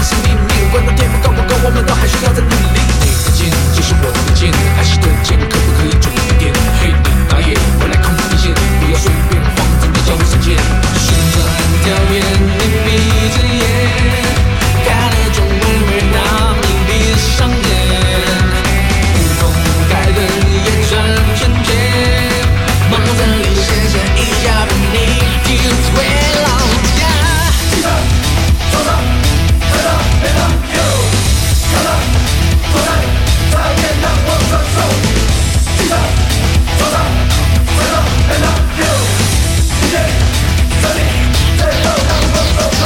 是秘密。无论天赋够不够，我们都还需要再努力。你的剑就是我的剑，爱惜的剑可不可以重一点？嘿，你打野回来控制底线，不要随便慌张的交闪剑。选择暗调眼，你闭着眼，看那种微微让你闭上眼。不公开的眼神瞬间，忙着你写下一下把你踢回老家。记得，手上，踩到别让 you， 看到，坐在在天堂我转手。记得，手上，踩到别让 you， 今天这里最后让我走走。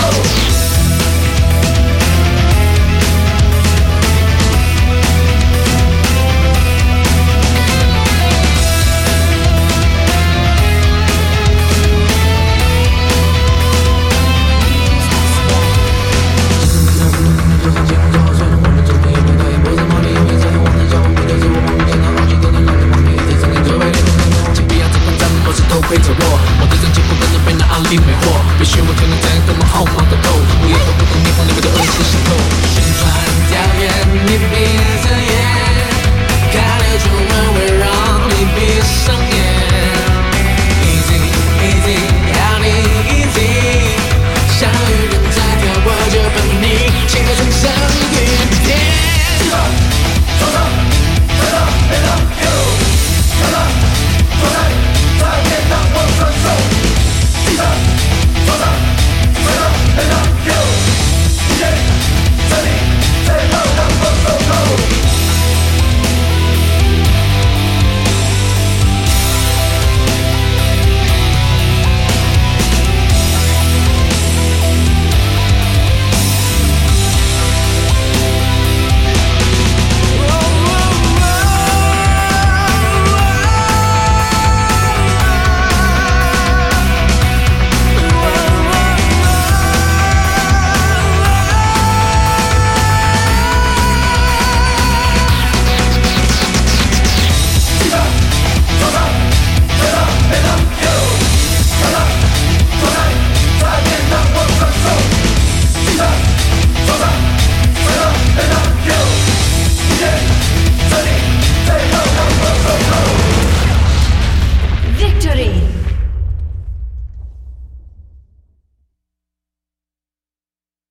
背着我，我的人结果可能被那案例魅惑，也许我可能在